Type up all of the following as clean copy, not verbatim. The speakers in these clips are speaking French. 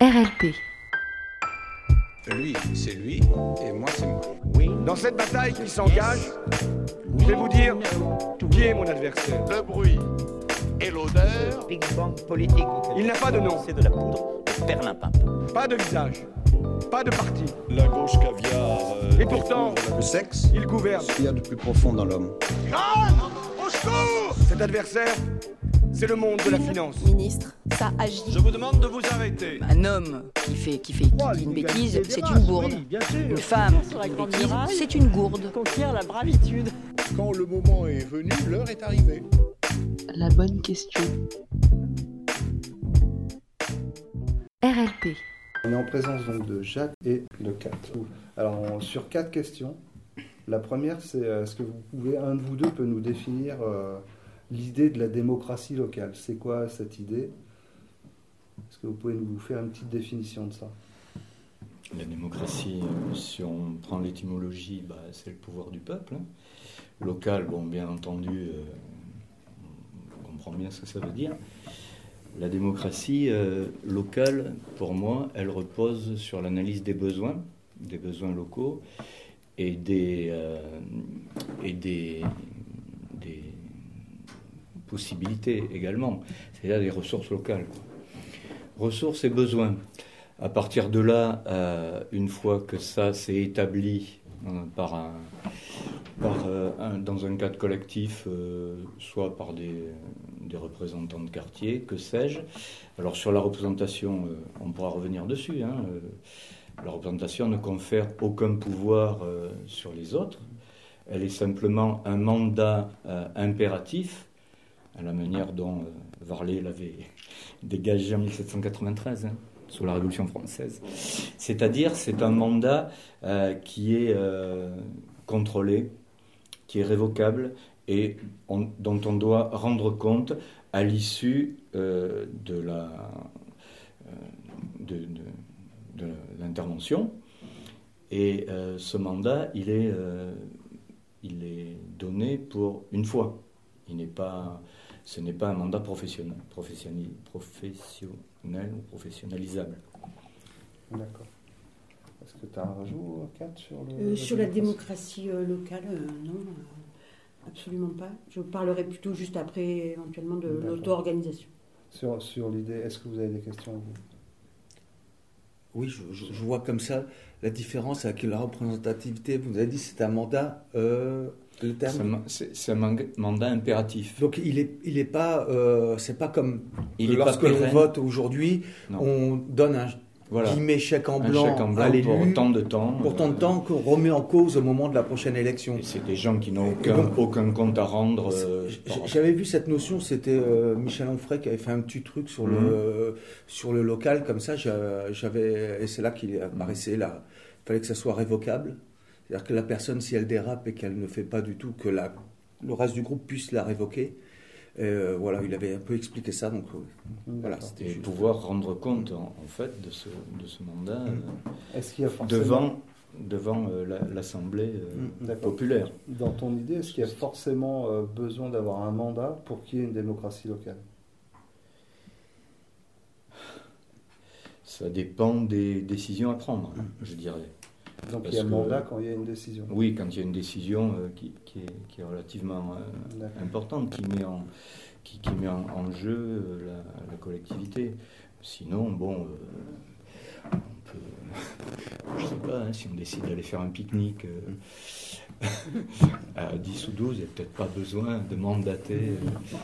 RLP. Lui, c'est lui, et moi, c'est moi. Dans cette bataille qui s'engage, je vais vous dire qui est mon adversaire. Le bruit et l'odeur. Big Bang politique. Il n'a pas de nom, C'est de la poudre de perlimpinpin. pas de visage, pas de parti. La gauche caviar. Et pourtant, Le sexe, il gouverne. ce qu'il y a de plus profond dans l'homme. Au secours! Cet adversaire, c'est le monde de la finance. Ministre, ça agit. Je vous demande de vous arrêter. Un homme qui dit une bêtise, c'est une bourde. Une femme qui dit une bêtise, c'est une gourde. Conquiert la bravitude. Quand le moment est venu, l'heure est arrivée. La bonne question. RLP. On est en présence donc de Jacques et de Kat. Alors sur 4 questions, la première c'est est-ce que un de vous deux peut nous définir l'idée de la démocratie locale? C'est quoi cette idée? Est-ce que vous pouvez nous faire une petite définition de ça? La démocratie, si on prend l'étymologie, c'est le pouvoir du peuple. Local, bien entendu, on comprend bien ce que ça veut dire. La démocratie locale, pour moi, elle repose sur l'analyse des besoins locaux et des possibilités également, c'est-à-dire des ressources locales. Ressources et besoins. À partir de là, une fois que ça s'est établi dans un cadre collectif, soit par des représentants de quartier, que sais-je. Alors sur la représentation, on pourra revenir dessus. La représentation ne confère aucun pouvoir sur les autres. Elle est simplement un mandat impératif, à la manière dont Varlet l'avait dégagé en 1793, sous la Révolution française. C'est-à-dire, c'est un mandat qui est contrôlé, qui est révocable et dont on doit rendre compte à l'issue de l'intervention. Et ce mandat, il est donné pour une fois. Ce n'est pas un mandat professionnel ou professionnalisable. D'accord. Est-ce que tu as un rajout, Kat, sur la démocratie locale? Non, absolument pas. Je parlerai plutôt juste après, éventuellement, de l'auto-organisation. Sur l'idée, est-ce que vous avez des questions, vous? Oui, je vois comme ça la différence avec la représentativité. Vous avez dit que c'est un mandat... le terme. C'est un mandat impératif. Donc il est pas, c'est pas comme lorsque pas l'on vote aujourd'hui, on donne un chèque en blanc à l'élu pour tant de temps. Pour tant de temps qu'on remet en cause au moment de la prochaine élection. Et c'est des gens qui n'ont aucun compte à rendre. J'avais vu cette notion, c'était Michel Onfray qui avait fait un petit truc sur le local, comme ça, et c'est là qu'il apparaissait là. Il fallait que ça soit révocable. C'est-à-dire que la personne, si elle dérape et qu'elle ne fait pas du tout, que le reste du groupe puisse la révoquer. Il avait un peu expliqué ça. Donc, voilà, c'était et pouvoir rendre compte, en fait, de ce mandat est-ce qu'il y a forcément... devant l'Assemblée populaire. Dans ton idée, est-ce qu'il y a forcément besoin d'avoir un mandat pour qu'il y ait une démocratie locale? Ça dépend des décisions à prendre, je dirais. Donc il y a le mandat quand il y a une décision. Oui, quand il y a une décision qui est relativement importante, qui met en jeu la collectivité. Sinon, on peut, je sais pas, si on décide d'aller faire un pique-nique à 10 ou 12, il n'y a peut-être pas besoin de mandater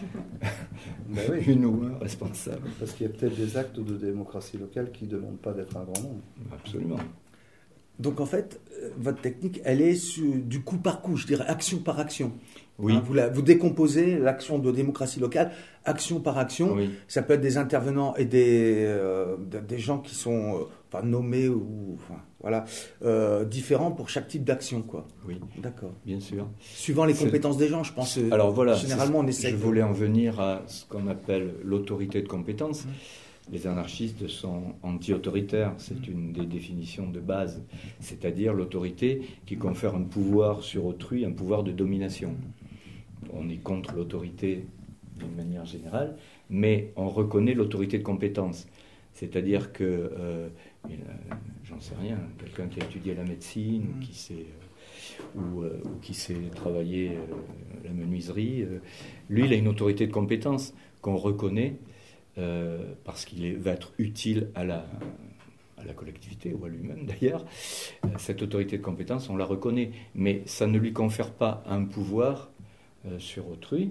une ou un responsable. Parce qu'il y a peut-être des actes de démocratie locale qui ne demandent pas d'être un grand nombre. Absolument. Donc en fait, votre technique, elle est du coup par coup, je dirais action par action. Oui. Vous décomposez l'action de démocratie locale, action par action. Oui. Ça peut être des intervenants et des gens qui sont nommés ou différents pour chaque type d'action, quoi. Oui. D'accord. Bien sûr. Suivant les compétences des gens, je pense. Alors voilà. Généralement, on essaie. Je voulais en venir à ce qu'on appelle l'autorité de compétence. Les anarchistes sont anti-autoritaires, c'est une des définitions de base, c'est-à-dire l'autorité qui confère un pouvoir sur autrui, un pouvoir de domination. On est contre l'autorité d'une manière générale, mais on reconnaît l'autorité de compétence, C'est-à-dire que, j'en sais rien, quelqu'un qui a étudié la médecine ou qui sait travailler la menuiserie, lui, il a une autorité de compétence qu'on reconnaît parce qu'il va être utile à la collectivité ou à lui-même d'ailleurs. Cette autorité de compétence, on la reconnaît, mais ça ne lui confère pas un pouvoir sur autrui,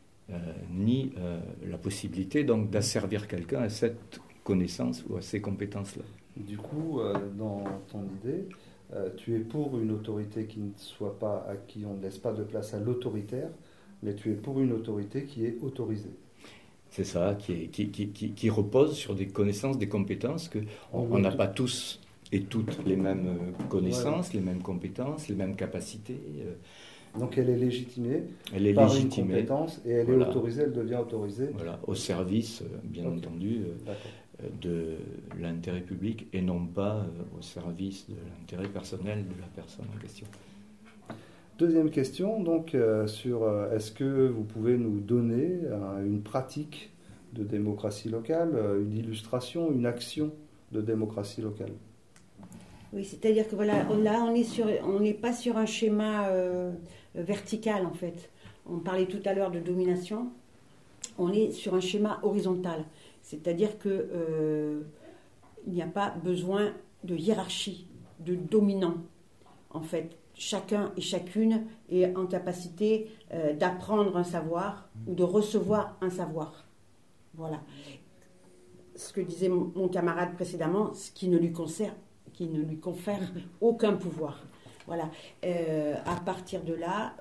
ni la possibilité donc d'asservir quelqu'un à cette connaissance ou à ces compétences-là. Du coup, dans ton idée, tu es pour une autorité qui ne soit pas, à qui on ne laisse pas de place à l'autoritaire, mais tu es pour une autorité qui est autorisée. C'est ça, qui repose sur des connaissances, des compétences que on n'a pas tous et toutes les mêmes connaissances, les mêmes compétences, les mêmes capacités. Donc elle est légitimée par une compétence et elle est autorisée, elle devient autorisée. Voilà, au service, bien entendu, de l'intérêt public et non pas au service de l'intérêt personnel de la personne en question. Deuxième question, donc, sur est-ce que vous pouvez nous donner une pratique de démocratie locale, une illustration, une action de démocratie locale? Oui, c'est-à-dire que voilà, là, on n'est pas sur un schéma vertical, en fait. On parlait tout à l'heure de domination. On est sur un schéma horizontal. C'est-à-dire qu'il n'y a pas besoin de hiérarchie, de dominant, en fait. Chacun et chacune est en capacité d'apprendre un savoir ou de recevoir un savoir. Voilà. Ce que disait mon camarade précédemment, ce qui ne lui confère aucun pouvoir. Voilà. À partir de là...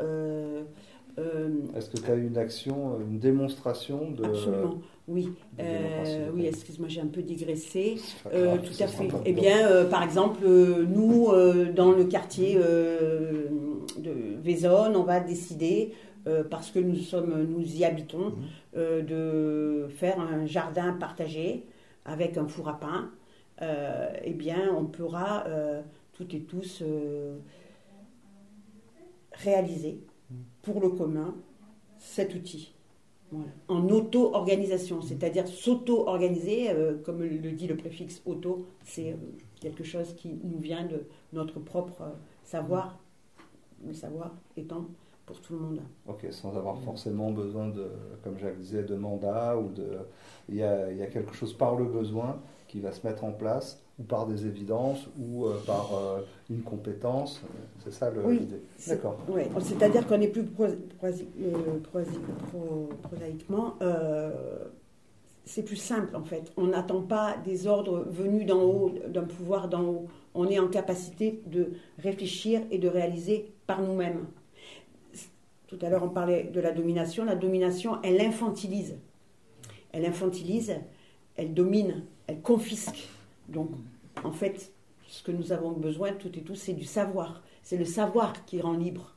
Est-ce que tu as une action, une démonstration de... Absolument, oui. Oui, excuse-moi, j'ai un peu digressé. Tout à fait. Eh bien, par exemple, nous, dans le quartier de Vaisonne, on va décider, parce que nous y habitons, de faire un jardin partagé avec un four à pain. Eh bien, on pourra toutes et tous réaliser pour le commun cet outil. Voilà. En auto-organisation, c'est-à-dire s'auto-organiser, comme le dit le préfixe auto, c'est quelque chose qui nous vient de notre propre savoir, le savoir étant pour tout le monde. Ok, sans avoir forcément besoin de, comme Jacques disait, de mandat, ou de... il y a quelque chose par le besoin qui va se mettre en place, ou par des évidences, ou par une compétence. C'est ça l'idée. D'accord. Oui, c'est-à-dire qu'on est plus prosaïquement, c'est plus simple en fait. On n'attend pas des ordres venus d'en haut, d'un pouvoir d'en haut. On est en capacité de réfléchir et de réaliser par nous-mêmes. Tout à l'heure, on parlait de la domination. La domination, elle infantilise. Elle infantilise, elle domine, elle confisque. Donc, en fait, ce que nous avons besoin, toutes et tous, c'est du savoir. C'est le savoir qui rend libre.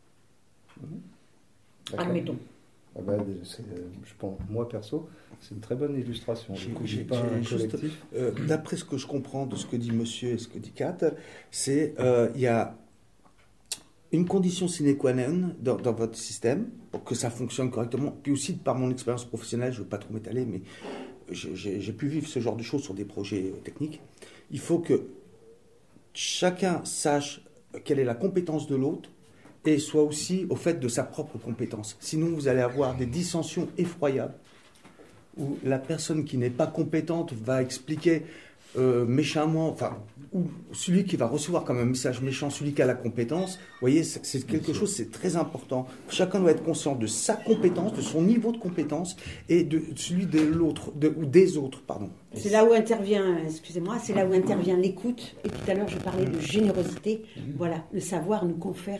Admettons. Ah ben, je pense, moi, perso, c'est une très bonne illustration. J'ai pas un collectif. D'après ce que je comprends de ce que dit monsieur et ce que dit Kat, c'est il y a une condition sine qua non dans votre système pour que ça fonctionne correctement. Puis aussi, par mon expérience professionnelle, je ne veux pas trop m'étaler, mais j'ai pu vivre ce genre de choses sur des projets techniques. Il faut que chacun sache quelle est la compétence de l'autre et soit aussi au fait de sa propre compétence. Sinon, vous allez avoir des dissensions effroyables où la personne qui n'est pas compétente va expliquer méchamment, enfin, ou celui qui va recevoir comme un message méchant, celui qui a la compétence. Vous voyez, c'est quelque chose, c'est très important. Chacun doit être conscient de sa compétence, de son niveau de compétence et de celui de l'autre, ou des autres, pardon. C'est là où intervient, excusez-moi, c'est là où intervient l'écoute. Et tout à l'heure, je parlais de générosité. Voilà, le savoir nous confère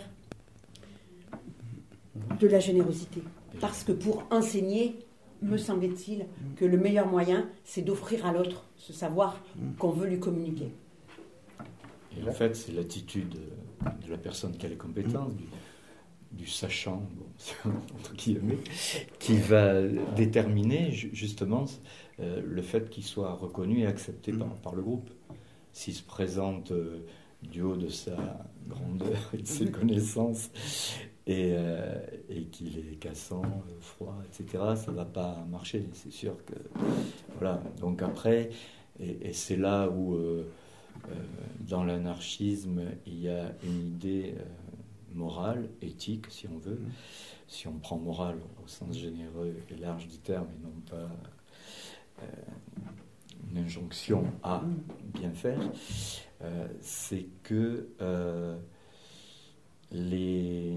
de la générosité. Parce que pour enseigner, me semble-t-il que le meilleur moyen, c'est d'offrir à l'autre ce savoir qu'on veut lui communiquer. Et en fait, c'est l'attitude de la personne qui a les compétences, du sachant, entre guillemets, qui va déterminer justement le fait qu'il soit reconnu et accepté par le groupe. S'il se présente du haut de sa grandeur et de ses connaissances et qu'il est cassant, froid, etc., ça ne va pas marcher, c'est sûr que... Voilà. Donc après, Et c'est là où, dans l'anarchisme, il y a une idée morale, éthique, si on veut, si on prend morale au sens généreux et large du terme, et non pas une injonction à bien faire, c'est que les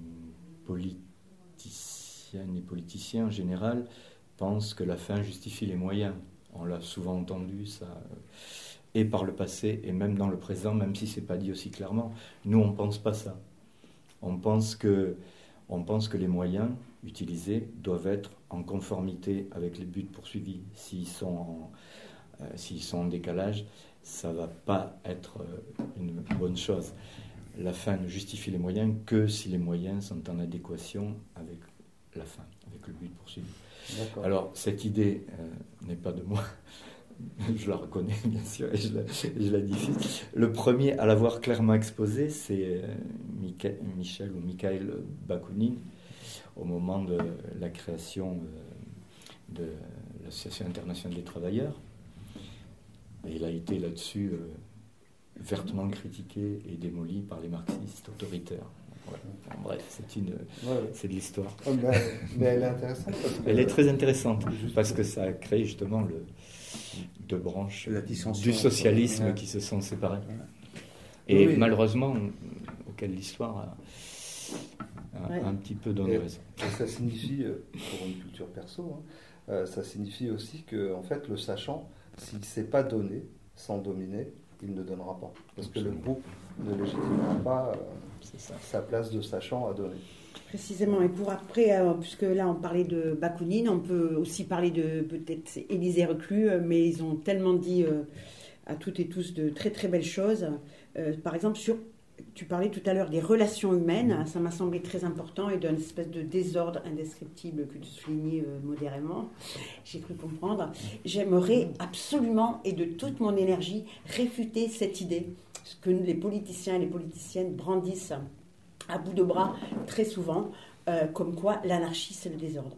politiciennes et politiciens en général pensent que la fin justifie les moyens. On l'a souvent entendu, ça, et par le passé, et même dans le présent, même si ce n'est pas dit aussi clairement. Nous, on ne pense pas ça. On pense que les moyens utilisés doivent être en conformité avec les buts poursuivis. S'ils sont en décalage, ça ne va pas être une bonne chose. La fin ne justifie les moyens que si les moyens sont en adéquation avec la fin, avec le but poursuivi. D'accord. Alors, cette idée n'est pas de moi, je la reconnais bien sûr et je la diffuse. Le premier à l'avoir clairement exposé, c'est Mikhail Bakounine, au moment de la création de l'Association internationale des travailleurs. Et il a été là-dessus vertement critiqué et démoli par les marxistes autoritaires. Ouais. En bref, c'est de l'histoire. Oh, mais elle est intéressante. Elle est très intéressante parce que ça a créé justement deux branches du socialisme qui se sont séparées. Et malheureusement, auquel l'histoire a un petit peu donné raison. Ça signifie, pour une culture perso, ça signifie aussi que en fait, le sachant, s'il ne s'est pas donné sans dominer, il ne donnera pas. Parce que le groupe ne légitimera pas sa place de sachant à donner. Précisément. Et pour après, puisque là on parlait de Bakounine, on peut aussi parler de peut-être Élisée Reclus, mais ils ont tellement dit à toutes et tous de très très belles choses. Par exemple, tu parlais tout à l'heure des relations humaines, ça m'a semblé très important, et d'une espèce de désordre indescriptible que tu soulignais modérément, j'ai cru comprendre. J'aimerais absolument, et de toute mon énergie, réfuter cette idée que les politiciens et les politiciennes brandissent à bout de bras très souvent, comme quoi l'anarchie c'est le désordre.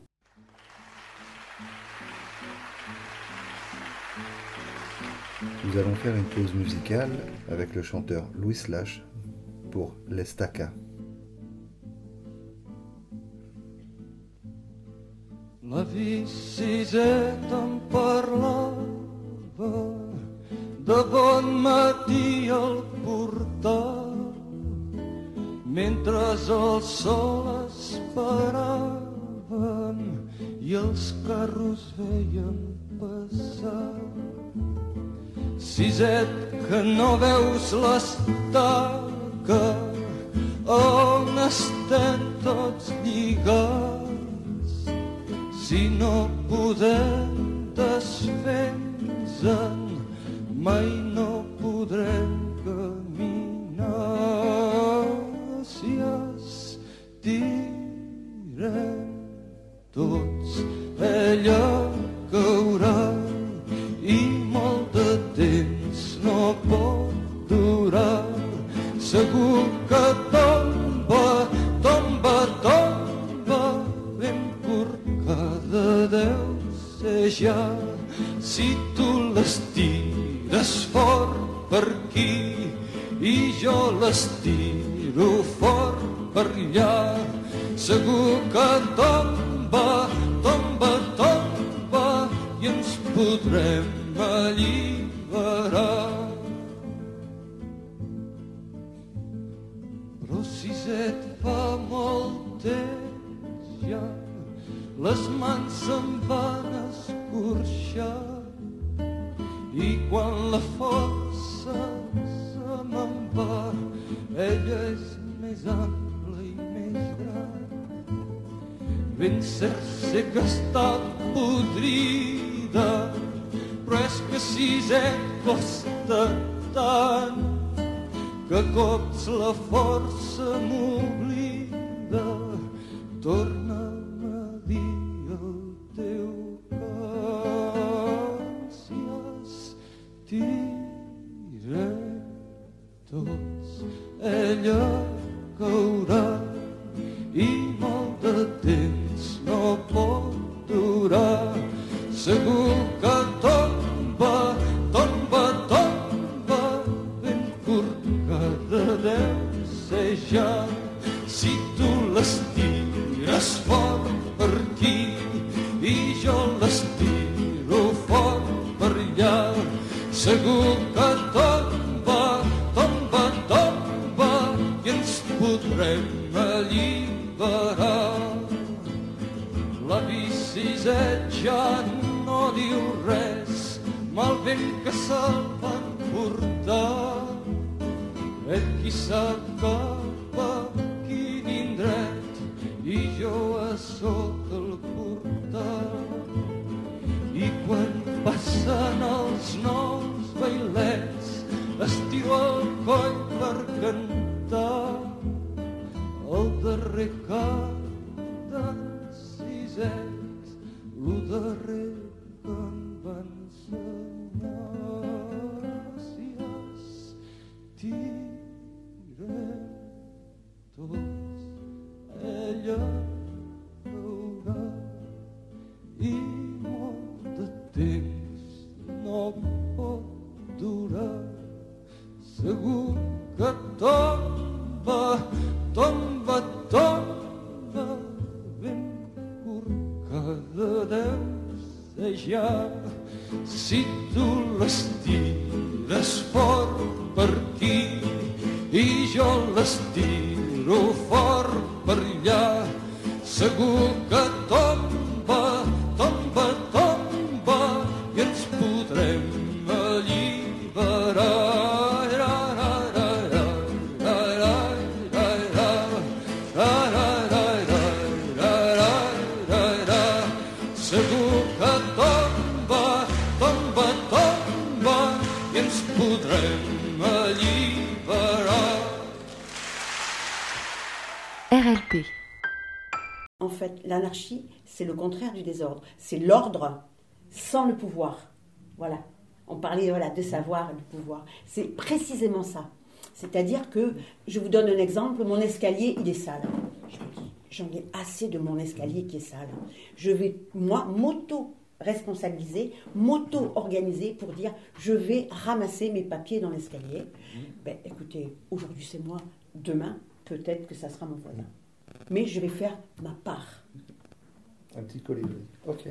Nous allons faire une pause musicale avec le chanteur Louis Slash pour l'Estaca. La Vicisseta em parlava de bon matí al portal mentre el sol esperaven i els carros veien passar. Siset, que no veus l'estaca on estem tots lligats, si no podem desfer-nos-en mai no podrem caminar. Si estirem tots ella caurà i molt de temps no pot durar. Segur que tomba, tomba, tomba, ben corcada deu ser ja. Si tu l'estires fort per aquí i jo l'estiro fort per allà, segur que tomba, tomba, tomba i ens podrem alliberar. Però si et fa molt temps ja les mans se'n van escorxar i quan la força se me'n va ella és més ampla i més gran. Ben cert sé que està podrida, però és que si et costa tant que cops la força m'oblida. Torna'm a dir el teu cor, si estirem tots ella caurà i molt de temps no pot durar. Segur que tomba, tomba, segur que tomba, tomba, tomba, i ens podrem alliberar. La biciseta ja no diu res, mal vent que se'l van portar. Qui sap cap a quin indret, i jo a sota el portal. I quan passen els nous bailets, estiro el coll per cantar el darrer cant dels sisets, lo darrer que em va ensenyar. Si estirem tots, ella veurà, i molt de temps no pot durar. Segur que tomba, tomba, tomba, ben corcada deu ser ja. Si tu l'estires fort per aquí i jo l'estiro fort per allà, segur que tomba, tomba, tomba, i ens podrem alliberar. Segur que tomba, tomba, tomba, i ens podrem alliberar. RLP. En fait, l'anarchie, c'est le contraire du désordre. C'est l'ordre sans le pouvoir. Voilà. On parlait de savoir et du pouvoir. C'est précisément ça. C'est-à-dire que, je vous donne un exemple, mon escalier, il est sale. Je me dis, j'en ai assez de mon escalier qui est sale. Je vais, moi, m'auto-responsabiliser, m'auto-organiser pour dire, je vais ramasser mes papiers dans l'escalier. Ben, écoutez, aujourd'hui c'est moi, demain, peut-être que ça sera mon voisin. Mais je vais faire ma part. Un petit colibri. Ok.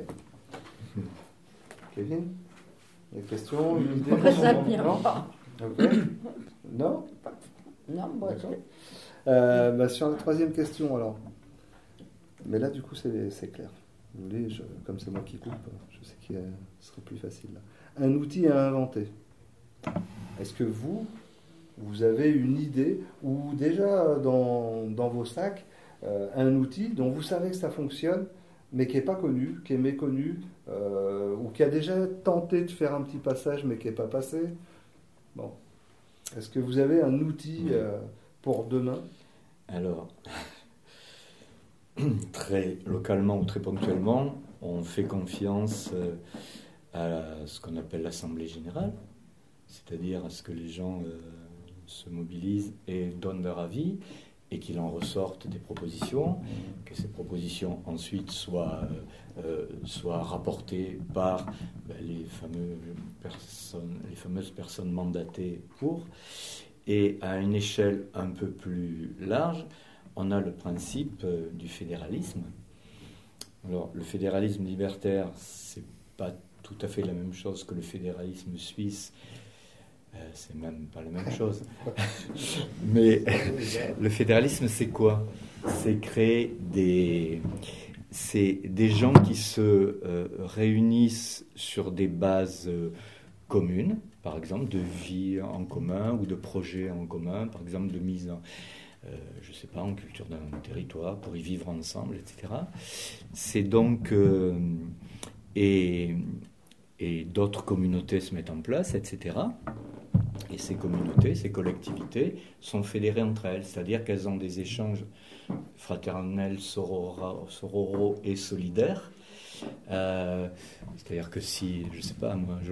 Kevin, des questions, une idée? Ça vient pas. Ok. Non? Non, bon, sur la troisième question, alors. Mais là, du coup, c'est clair. Vous voulez, comme c'est moi qui coupe, je sais qu'il serait plus facile. Là. Un outil à inventer. Est-ce que vous avez une idée, ou déjà dans vos sacs, un outil dont vous savez que ça fonctionne, mais qui n'est pas connu, qui est méconnu, ou qui a déjà tenté de faire un petit passage, mais qui n'est pas passé? Bon. Est-ce que vous avez un outil pour demain? Alors, très localement ou très ponctuellement, on fait confiance à ce qu'on appelle l'Assemblée Générale, c'est-à-dire à ce que les gens se mobilisent et donnent leur avis, et qu'il en ressorte des propositions, que ces propositions ensuite soient rapportées par les fameuses personnes mandatées pour. Et à une échelle un peu plus large, on a le principe du fédéralisme. Alors, le fédéralisme libertaire, c'est pas tout à fait la même chose que le fédéralisme suisse. C'est même pas la même chose. Mais le fédéralisme, c'est quoi? C'est créer des gens qui se réunissent sur des bases communes, par exemple de vie en commun ou de projets en commun, par exemple de mise en culture d'un territoire pour y vivre ensemble, etc. C'est donc et d'autres communautés se mettent en place, etc. Et ces communautés, ces collectivités sont fédérées entre elles, c'est-à-dire qu'elles ont des échanges fraternels, sororaux et solidaires. C'est-à-dire que si, je sais pas, moi,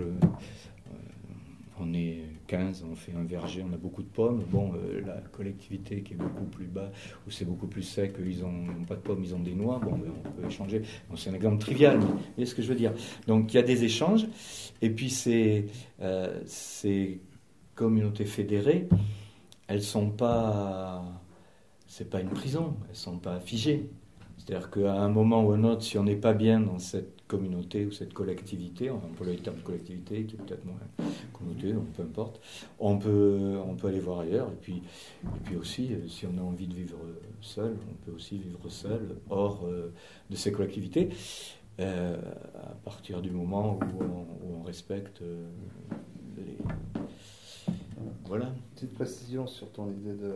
on est 15, on fait un verger, on a beaucoup de pommes. Bon, la collectivité qui est beaucoup plus bas, où c'est beaucoup plus sec, ils n'ont pas de pommes, ils ont des noix. Bon, on peut échanger. Bon, c'est un exemple trivial, mais vous voyez ce que je veux dire. Donc, il y a des échanges. Et puis, ces communautés fédérées, elles sont pas... C'est pas une prison, elles sont pas figées. C'est-à-dire qu'à un moment ou un autre, si on n'est pas bien dans cette communauté ou cette collectivité, on peut le terme de collectivité qui est peut-être moins connoté, donc peu importe, on peut aller voir ailleurs. Et puis aussi, si on a envie de vivre seul, on peut aussi vivre seul, hors de ces collectivités, à partir du moment où on respecte les... Voilà. Petite précision sur ton idée de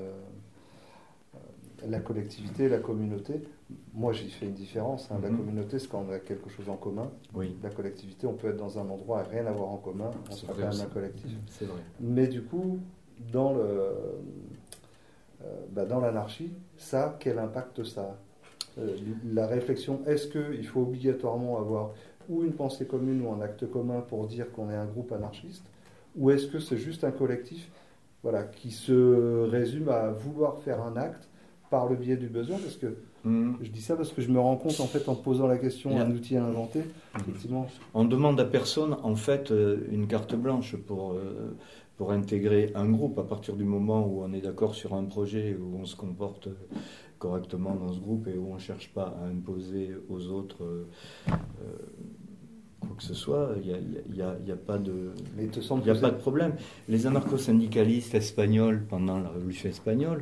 la collectivité, la communauté. Moi, j'y fais une différence. La communauté, c'est quand on a quelque chose en commun. Oui. La collectivité, on peut être dans un endroit et rien avoir en commun. On sera quand même un collectif. C'est vrai. Mais du coup, dans l'anarchie, ça, quel impact ça a ? La réflexion, est-ce qu'il faut obligatoirement avoir ou une pensée commune ou un acte commun pour dire qu'on est un groupe anarchiste, ou est-ce que c'est juste un collectif qui se résume à vouloir faire un acte par le biais du besoin, parce que je dis ça parce que je me rends compte en fait en posant la question un outil à inventer, effectivement. On demande à personne en fait une carte blanche pour intégrer un groupe à partir du moment où on est d'accord sur un projet, où on se comporte correctement dans ce groupe et où on ne cherche pas à imposer aux autres quoi que ce soit, il n'y a pas de problème. Les anarcho-syndicalistes espagnols pendant la Révolution espagnole,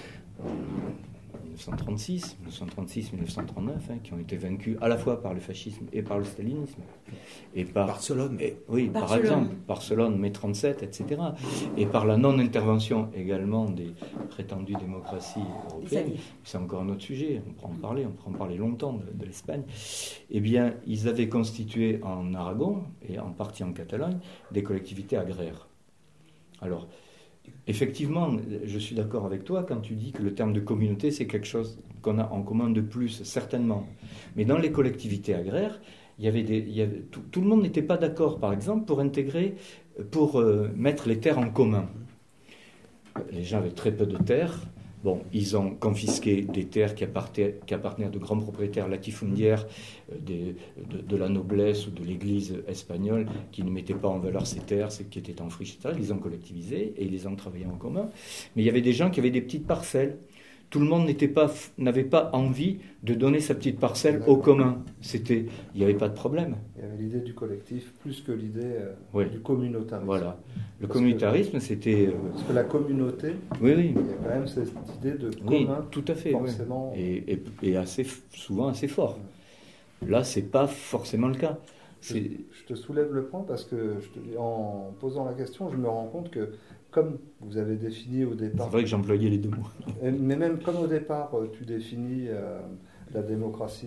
1936-1939, qui ont été vaincus à la fois par le fascisme et par le stalinisme. Et par Barcelone. Par exemple, Barcelone, mai 37, etc. Et par la non-intervention également des prétendues démocraties européennes. C'est encore un autre sujet, on pourra en parler longtemps de l'Espagne. Eh bien, ils avaient constitué en Aragon, et en partie en Catalogne, des collectivités agraires. Alors, effectivement, je suis d'accord avec toi quand tu dis que le terme de communauté, c'est quelque chose qu'on a en commun de plus, certainement. Mais dans les collectivités agraires, tout le monde n'était pas d'accord, par exemple, pour mettre les terres en commun. Les gens avaient très peu de terres. Bon, ils ont confisqué des terres qui appartenaient à de grands propriétaires latifundiaires de la noblesse ou de l'église espagnole qui ne mettaient pas en valeur ces terres, qui étaient en friche, etc. Ils les ont collectivisées et ils les ont travaillées en commun. Mais il y avait des gens qui avaient des petites parcelles. Tout le monde n'avait pas envie de donner sa petite parcelle au commun. Il n'y avait pas de problème. Il y avait l'idée du collectif plus que l'idée du communautarisme. Voilà. Le communautarisme, c'était... Parce que la communauté, oui. Il y a quand même cette idée de commun. Tout à fait. Forcément. Et souvent assez fort. Là, ce n'est pas forcément le cas. Je te soulève le point parce que en posant la question, je me rends compte que comme vous avez défini au départ... C'est vrai que j'employais les deux mots. Mais même comme au départ, tu définis la démocratie...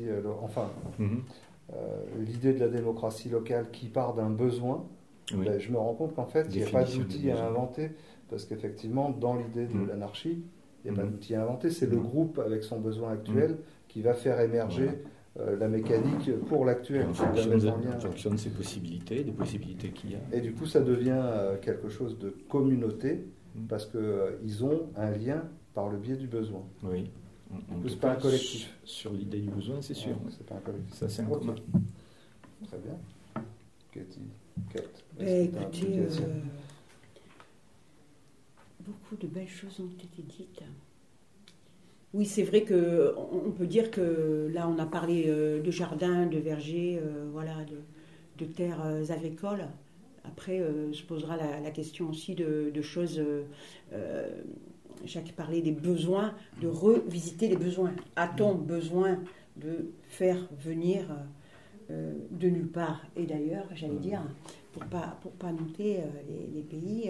l'idée de la démocratie locale qui part d'un besoin, je me rends compte qu'en fait, il n'y a pas d'outil à inventer. Parce qu'effectivement, dans l'idée de l'anarchie, il n'y a pas d'outil à inventer. C'est le groupe avec son besoin actuel qui va faire émerger... la mécanique pour l'actuel. En fonction de ses possibilités, des possibilités qu'il y a. Et du coup, ça devient quelque chose de communauté, parce qu'ils ont un lien par le biais du besoin. Oui. C'est pas un collectif. Sur l'idée du besoin, c'est sûr. C'est pas un collectif. Ça, c'est un commun. Très bien. Kate, écoutez, beaucoup de belles choses ont été dites. Oui, c'est vrai qu'on peut dire que là, on a parlé de jardins, de vergers, de terres agricoles. Après, se posera la question aussi de choses... Jacques parlait des besoins, de revisiter les besoins. A-t-on besoin de faire venir de nulle part et d'ailleurs, j'allais dire, pour pas noter les pays...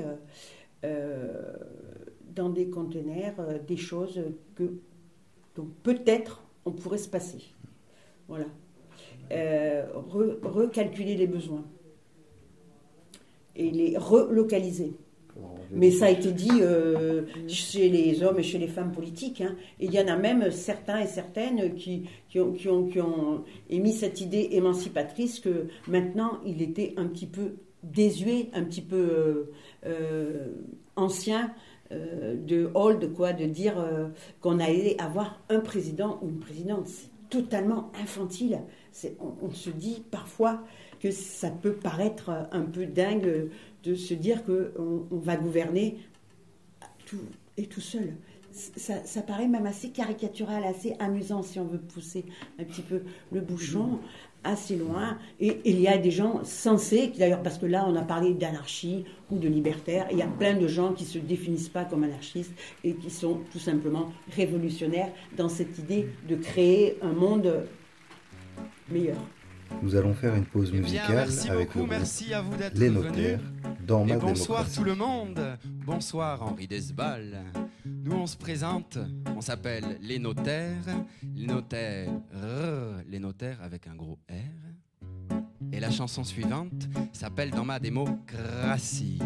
dans des conteneurs, des choses dont peut-être on pourrait se passer. Voilà. Recalculer les besoins et les relocaliser. Mais ça a été dit chez les hommes et chez les femmes politiques. Et il y en a même certains et certaines qui ont émis cette idée émancipatrice que maintenant il était un petit peu désuet, un petit peu ancien, de old, de dire qu'on allait avoir un président ou une présidente. C'est totalement infantile. On se dit parfois que ça peut paraître un peu dingue de se dire qu'on va gouverner tout seul. ça paraît même assez caricatural, assez amusant si on veut pousser un petit peu le bouchon assez loin. Et il y a des gens sensés, d'ailleurs parce que là on a parlé d'anarchie ou de libertaire, il y a plein de gens qui ne se définissent pas comme anarchistes et qui sont tout simplement révolutionnaires dans cette idée de créer un monde meilleur. Nous allons faire une pause musicale avec le groupe Les Notaires dans Ma Démocratie. Bonsoir tout le monde, bonsoir Henri Desballes. Nous on se présente, on s'appelle Les Notaires, les notaires avec un gros R. Et la chanson suivante s'appelle Dans ma démocratie.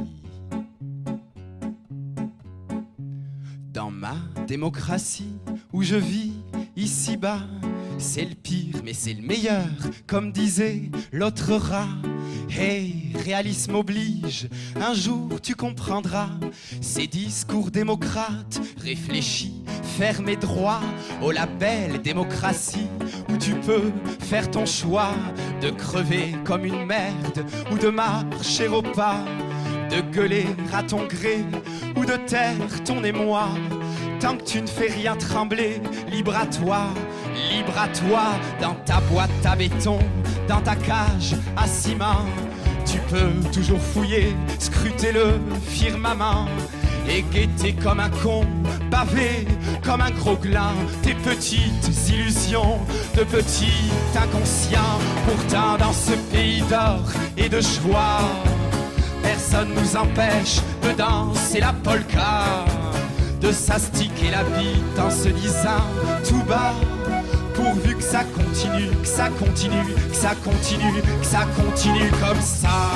Dans ma démocratie où je vis ici-bas, c'est le pire mais c'est le meilleur, comme disait l'autre rat. Hey, réalisme oblige, un jour tu comprendras ces discours démocrates, réfléchis, fermes et droits, au label démocratie, où tu peux faire ton choix de crever comme une merde, ou de marcher au pas, de gueuler à ton gré, ou de taire ton émoi. Tant que tu ne fais rien trembler, libre à toi, dans ta boîte à béton, dans ta cage à ciment. Tu peux toujours fouiller, scruter le firmament et guetter comme un con, baver comme un gros gland tes petites illusions de petit inconscient. Pourtant dans ce pays d'or et de joie, personne nous empêche de danser la polka, de s'astiquer la bite en se disant tout bas, pourvu que ça continue, que ça continue, que ça continue, que ça continue comme ça.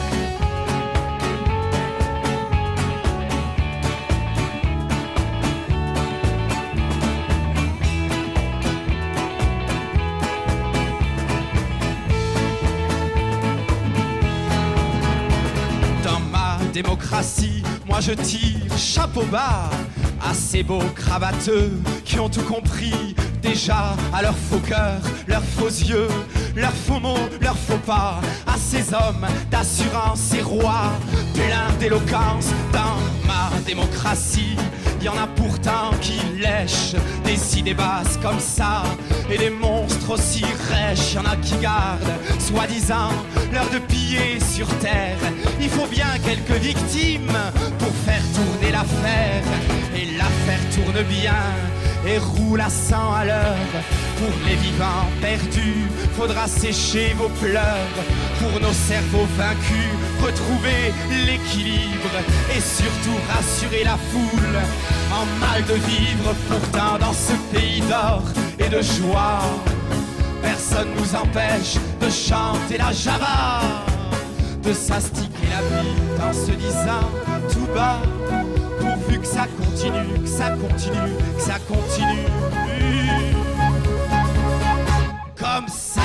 Dans ma démocratie, moi je tire chapeau bas à ces beaux cravateux qui ont tout compris déjà, à leurs faux cœurs, leurs faux yeux, leurs faux mots, leurs faux pas, à ces hommes d'assurance et rois, pleins d'éloquence. Dans ma démocratie, y en a pourtant qui lèchent des idées basses comme ça, et des monstres aussi rêches. Y en a qui gardent, soi-disant, l'heure de piller sur terre. Il faut bien quelques victimes pour faire tourner l'affaire, et l'affaire tourne bien et roule à 100 à l'heure. Pour les vivants perdus, faudra sécher vos pleurs. Pour nos cerveaux vaincus, retrouver l'équilibre et surtout rassurer la foule en mal de vivre. Pourtant dans ce pays d'or et de joie, personne nous empêche de chanter la java, de s'astiquer la bite en se disant tout bas, pourvu que ça continue, que ça continue, que ça continue comme ça.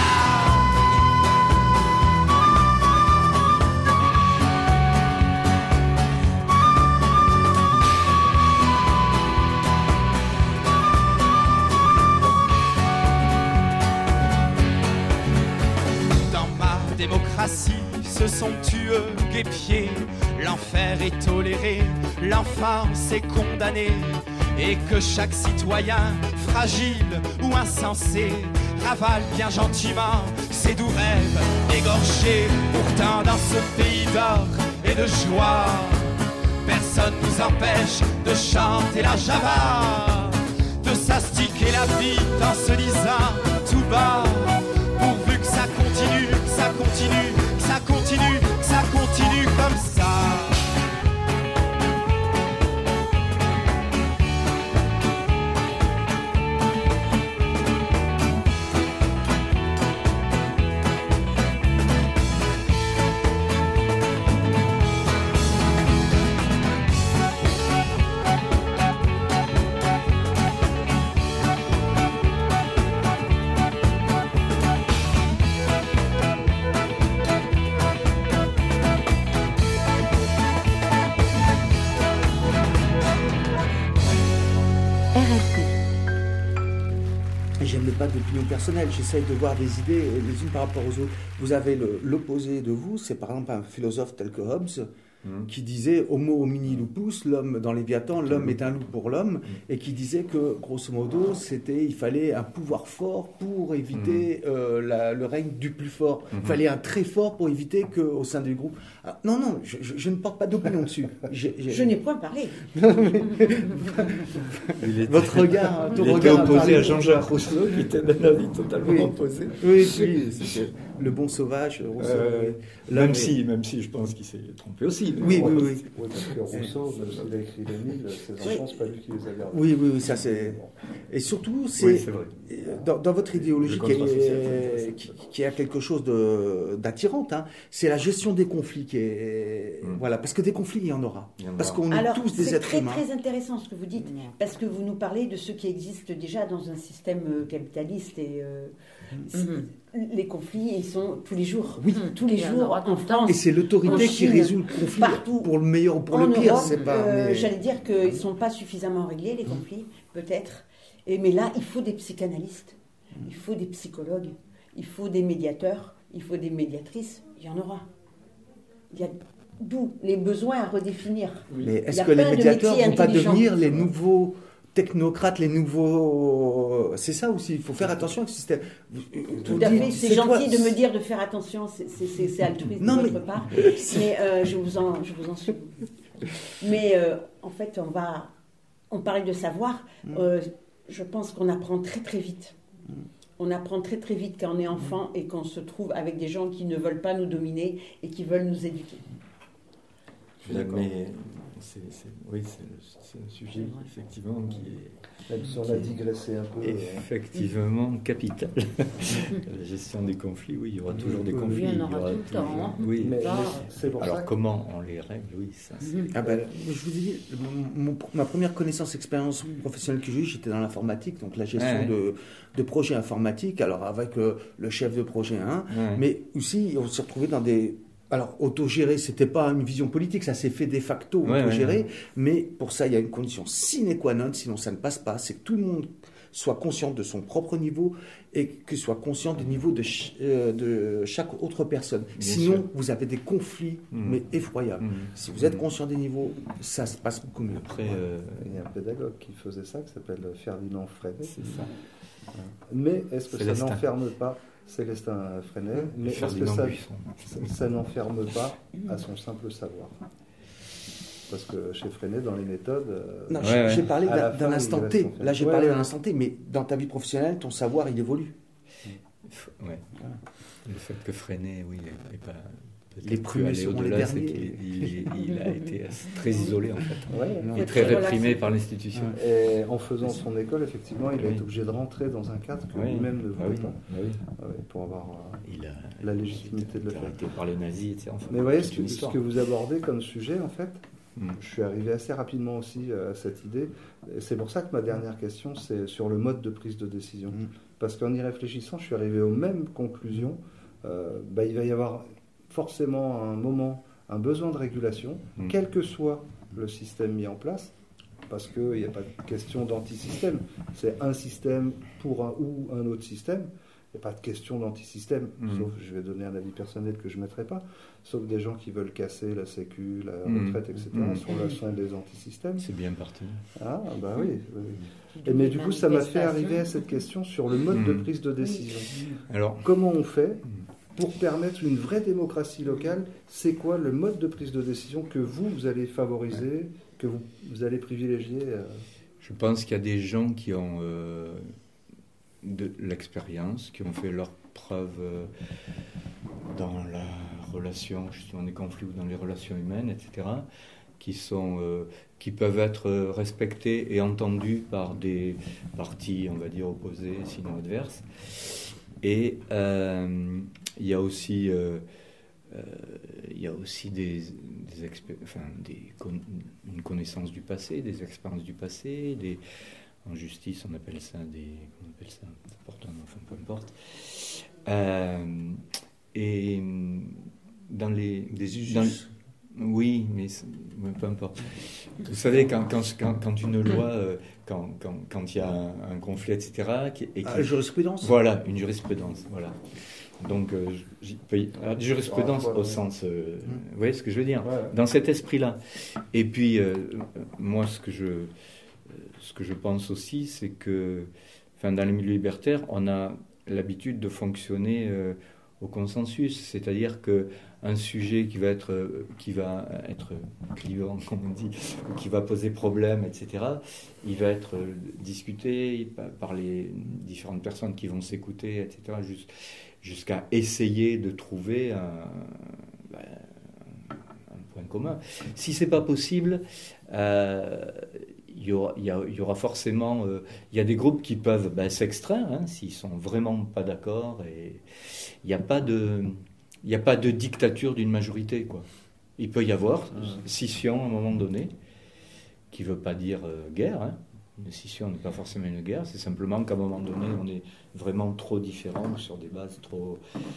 Dans ma démocratie, ce somptueux guépier, l'enfer est toléré, l'enfance est condamnée, et que chaque citoyen, fragile ou insensé, ravale bien gentiment ses doux rêves égorgés. Pourtant dans ce pays d'or et de joie, personne nous empêche de chanter la java, de s'astiquer la bite en se disant tout bas, pourvu que ça continue, que ça continue, que ça continue, que ça continue comme ça. Pas d'opinion personnelle, j'essaye de voir des idées les unes par rapport aux autres. Vous avez l'opposé de vous, c'est par exemple un philosophe tel que Hobbes, qui disait Homo homini lupus, l'homme dans Léviathan, l'homme est un loup pour l'homme, et qui disait que, grosso modo, il fallait un pouvoir fort pour éviter le règne du plus fort. Il fallait un très fort pour éviter qu'au sein du groupe... Ah, non, je ne porte pas d'opinion dessus. Je n'ai point parlé. Votre regard... Il était opposé à Jean-Jacques Rousseau, qui était d'un avis totalement opposé. Oui, c'était le bon sauvage, Rousseau. Même si je pense qu'il s'est trompé aussi. Oui. Oui, parce que Rousseau, il a écrit les 1000, ses enfants, c'est pas lui qui les a gardés. Oui, ça c'est... Et surtout, c'est dans votre idéologie qui a quelque chose d'attirant, hein, c'est la gestion des conflits qui est... Voilà, parce que des conflits, il y en aura. Parce qu'on est tous des êtres humains. C'est très intéressant ce que vous dites, parce que vous nous parlez de ce qui existe déjà dans un système capitaliste et... Les conflits, ils sont tous les jours. Oui, tous les jours en France. Et c'est l'autorité qui résout le conflit partout, pour le meilleur ou pour le pire. Europe, j'allais dire qu'ils ne sont pas suffisamment réglés, les conflits, peut-être. Mais là, il faut des psychanalystes, il faut des psychologues, il faut des médiateurs, il faut des médiatrices. Il y en aura. Il y a d'où les besoins à redéfinir. Mais est-ce que les médiateurs ne vont pas devenir les nouveaux technocrates, les nouveaux... C'est ça aussi, il faut faire attention au système. Tout à fait, c'est gentil de me dire de faire attention, c'est altruiste de votre part, mais je vous en supplie. Mais en fait, on parle de savoir, je pense qu'on apprend très très vite. On apprend très très vite quand on est enfant et qu'on se trouve avec des gens qui ne veulent pas nous dominer et qui veulent nous éduquer. Je suis d'accord. Mais c'est un sujet effectivement qui est... Même si on a digressé un peu... Effectivement capital. La gestion des conflits, oui, il y aura toujours des conflits. Il y en aura tout le temps. Oui, mais c'est pour alors ça comment on les règle, oui, ça c'est... Je vous ai dit, ma première expérience professionnelle que j'ai eue, j'étais dans l'informatique, donc la gestion de projets informatiques, alors avec le chef de projet, mais aussi on s'est retrouvé dans des... Alors, autogérer, c'était pas une vision politique, ça s'est fait de facto, autogérer, mais pour ça, il y a une condition sine qua non, sinon ça ne passe pas, c'est que tout le monde soit conscient de son propre niveau et que soit conscient du niveau de chaque autre personne. Sinon, vous avez des conflits, mais effroyables. Si vous êtes conscient des niveaux, ça se passe beaucoup mieux. Après, il y a un pédagogue qui faisait ça, qui s'appelle Ferdinand Freinet. C'est ça. Mais est-ce que ça n'enferme pas Célestin Freinet, mais est-ce que ça n'enferme pas à son simple savoir? Parce que chez Freinet, dans les méthodes... Non, j'ai parlé d'un instant T. Là, j'ai parlé d'un instant T, mais dans ta vie professionnelle, ton savoir, il évolue. Ouais. Le fait que Freinet, n'est pas... Les premiers seront les derniers. Il a été très isolé, en fait. Et très réprimé par l'institution. Et en faisant son école, effectivement, il a été obligé de rentrer dans un cadre que lui-même ne voulait pas. Pour avoir la légitimité de le faire. Il a été par les nazis, etc. Mais vous voyez, ce que vous abordez comme sujet, en fait, je suis arrivé assez rapidement aussi à cette idée. Et c'est pour ça que ma dernière question, c'est sur le mode de prise de décision. Parce qu'en y réfléchissant, je suis arrivé aux mêmes conclusions. Il va y avoir forcément un besoin de régulation, quel que soit le système mis en place, parce qu'il n'y a pas de question d'antisystème. C'est un système pour un ou un autre système. Il n'y a pas de question d'antisystème, sauf, je vais donner un avis personnel que je ne mettrai pas, sauf des gens qui veulent casser la sécu, la retraite, etc. sont des antisystèmes. C'est bien parti. Ah, bah oui. Mais du coup, ça m'a fait arriver à cette question sur le mode de prise de décision. Alors, comment on fait pour permettre une vraie démocratie locale? C'est quoi le mode de prise de décision que vous allez favoriser, que vous allez privilégier? Je pense qu'il y a des gens qui ont de l'expérience, qui ont fait leurs preuves dans la relation, justement des conflits ou dans les relations humaines, etc., qui peuvent être respectés et entendus par des partis, on va dire, opposés, sinon adverses. Et il y a aussi une connaissance du passé, des expériences du passé, en justice on appelle ça c'est important, enfin peu importe. Et dans des usus. Oui, mais peu importe. Vous savez, quand une loi, quand il y a un conflit, etc. Jurisprudence. Voilà, une jurisprudence, voilà. Donc, la jurisprudence au sens... vous voyez ce que je veux dire ? Dans cet esprit-là. Et puis, moi, ce que je pense aussi, c'est que dans les milieux libertaires, on a l'habitude de fonctionner au consensus. C'est-à-dire qu'un sujet qui va être clivant, comme on dit, ou qui va poser problème, etc., il va être discuté par les différentes personnes qui vont s'écouter, etc., jusqu'à essayer de trouver un point commun. Si ce n'est pas possible, il y aura forcément... il y a des groupes qui peuvent s'extraire, s'ils ne sont vraiment pas d'accord. Et il n'y a pas de dictature d'une majorité, quoi. Il peut y avoir scission à un moment donné, qui ne veut pas dire guerre. Une scission n'est pas forcément une guerre, c'est simplement qu'à un moment donné, on est vraiment trop différents sur des bases trop...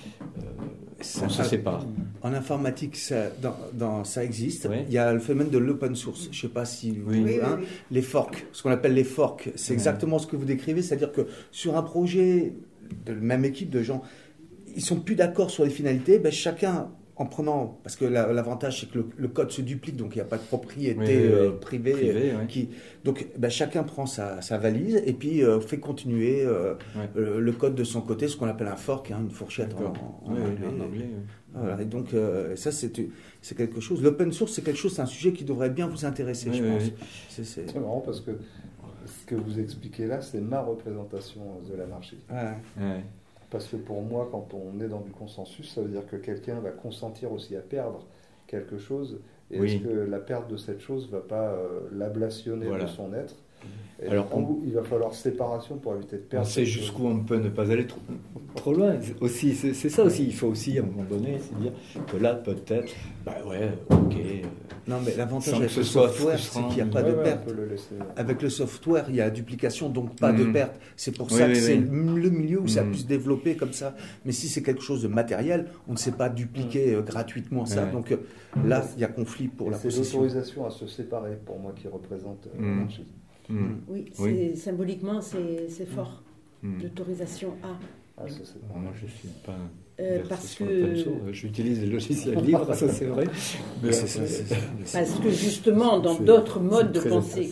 on se sépare. En informatique, ça existe. Oui. Il y a le phénomène de l'open source. Je ne sais pas si les forks, ce qu'on appelle les forks, c'est exactement ce que vous décrivez, c'est-à-dire que sur un projet de la même équipe de gens, ils ne sont plus d'accord sur les finalités, chacun... En prenant, parce que l'avantage c'est que le code se duplique, donc il n'y a pas de propriété privée. Donc chacun prend sa valise et puis fait continuer le code de son côté, ce qu'on appelle un fork, une fourchette en anglais. Voilà, et donc ça c'est quelque chose. L'open source c'est quelque chose, c'est un sujet qui devrait bien vous intéresser, je pense. C'est marrant parce que ce que vous expliquez là, c'est ma représentation de l'anarchie. Parce que pour moi, quand on est dans du consensus, ça veut dire que quelqu'un va consentir aussi à perdre quelque chose. Et est-ce que la perte de cette chose ne va pas l'ablationner de son être ? Et alors, il va falloir séparation pour éviter de perdre. On sait jusqu'où on peut ne pas aller trop loin. Aussi, c'est ça aussi. Il faut aussi, à un moment donné, se dire que là, peut-être, ok. Non, mais l'avantage avec le software, c'est qu'il n'y a pas de perte. Avec le software, il y a duplication, donc pas de perte. C'est pour ça que c'est le milieu où ça a pu se développer comme ça. Mais si c'est quelque chose de matériel, on ne sait pas dupliquer gratuitement ça. Donc là, il y a conflit pour la possession. C'est l'autorisation à se séparer, pour moi, qui représente l'anarchie. Oui, symboliquement, c'est fort. L'autorisation à... moi, je ne suis pas... parce que j'utilise les logiciels libres, ça c'est vrai. Mais parce que justement, dans d'autres modes de pensée...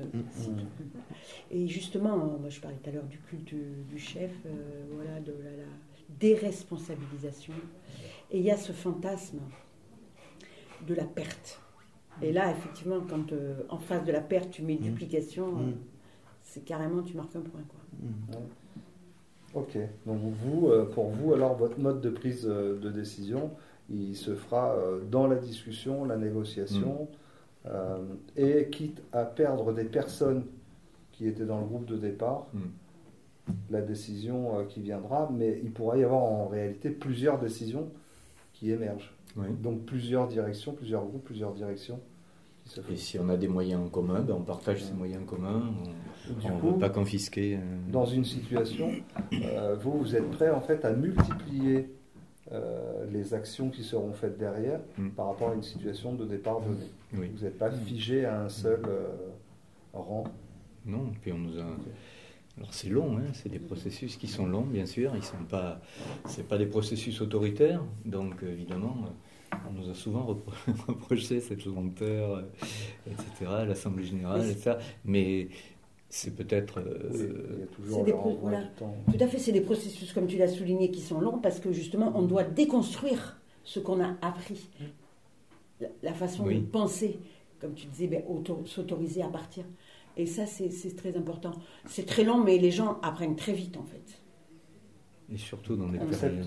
Et justement, moi je parlais tout à l'heure du culte du chef, de la déresponsabilisation. Et il y a ce fantasme de la perte. Et là, effectivement, quand en face de la perte, tu mets duplication, c'est carrément, tu marques un point, quoi. Ok. Donc pour vous, alors, votre mode de prise de décision, il se fera dans la discussion, la négociation, et quitte à perdre des personnes qui étaient dans le groupe de départ, la décision qui viendra, mais il pourra y avoir en réalité plusieurs décisions qui émergent. Donc plusieurs directions, plusieurs groupes, plusieurs directions. Et si on a des moyens en commun, on partage ces moyens en commun, on ne veut pas confisquer. Dans une situation, vous êtes prêt en fait à multiplier les actions qui seront faites derrière par rapport à une situation de départ donnée. Vous n'êtes pas figé à un seul rang. Non, puis on nous a... Alors c'est long, c'est des processus qui sont longs, bien sûr. C'est pas des processus autoritaires, donc évidemment... On nous a souvent reproché cette lenteur, etc., à l'Assemblée générale, etc. Mais c'est peut-être... il y a toujours le renvoi du temps. Tout à fait, c'est des processus, comme tu l'as souligné, qui sont longs, parce que justement, on doit déconstruire ce qu'on a appris. La façon de penser, comme tu disais, s'autoriser à partir. Et ça, c'est très important. C'est très long, mais les gens apprennent très vite, en fait. Et surtout dans des périodes...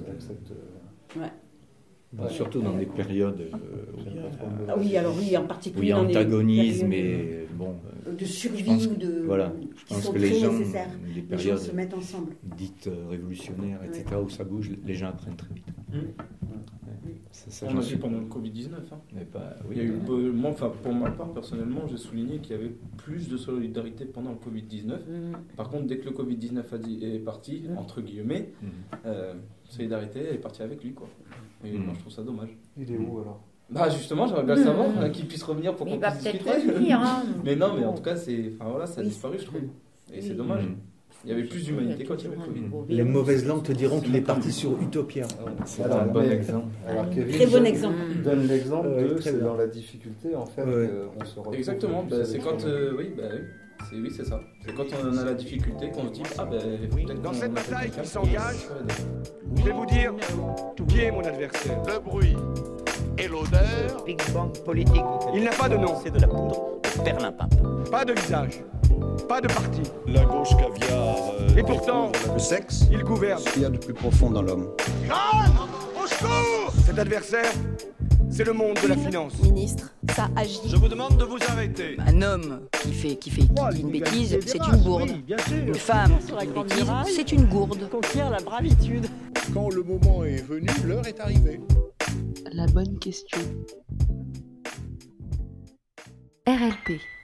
surtout dans des périodes où il y a, en particulier il y a antagonisme et de survie ou de je pense que les gens se mettent ensemble, dites révolutionnaires, etc., où ça bouge, les gens apprennent très vite. On a vu pendant le Covid-19. Il y a eu, moi, pour ma part, personnellement, j'ai souligné qu'il y avait plus de solidarité pendant le Covid-19. Par contre, dès que le Covid-19 est parti, entre guillemets, solidarité est partie avec lui, quoi. Et moi, je trouve ça dommage. Il est où alors ? Justement, j'aimerais bien le savoir, qu'il puisse revenir pour qu'on puisse discuter. Il va peut-être revenir. Mais non, mais en tout cas, ça a disparu, je trouve. Et c'est dommage. Il y avait plus d'humanité quand il y avait le Covid. Les mauvaises langues te diront qu'il est parti sur Utopia. C'est un bon exemple. Alors, Kevin, très bon exemple. Donne l'exemple de c'est dans la difficulté en fait qu'on se retrouve. Exactement, c'est quand oui, c'est ça. C'est quand on a la difficulté qu'on se dit peut-être dans cette bataille qui s'engage, je vais vous dire qui est mon adversaire. Le bruit et l'odeur. Big Bang politique. Il n'a pas de nom. C'est de la poudre de perlimpinpin. Pas de visage, pas de parti. La gauche caviar. Et pourtant, Le sexe, il gouverne. ce qu'il y a de plus profond dans l'homme. Au secours! Cet adversaire, c'est le monde de la finance. Ministre, ça agit. Je vous demande de vous arrêter. Un homme qui dit une bêtise, c'est une gourde. Une femme qui dit une bêtise, c'est une gourde. Conquiert la bravitude. Quand le moment est venu, l'heure est arrivée. La bonne question. RLP.